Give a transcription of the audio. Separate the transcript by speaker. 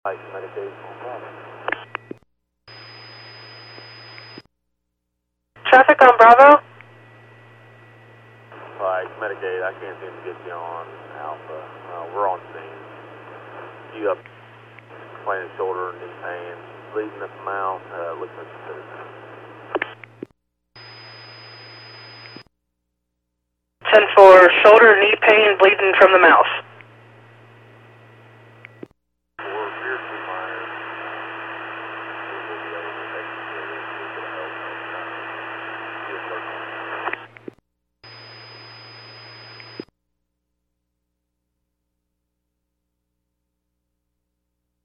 Speaker 1: Medicaid.
Speaker 2: Traffic on Bravo.
Speaker 1: Medicaid, I can't seem to get you on Alpha. We're on scene. You up complaining shoulder, knee pain, bleeding at the mouth, looks like a citizen.
Speaker 2: 10-4, shoulder, knee pain, bleeding from the mouth.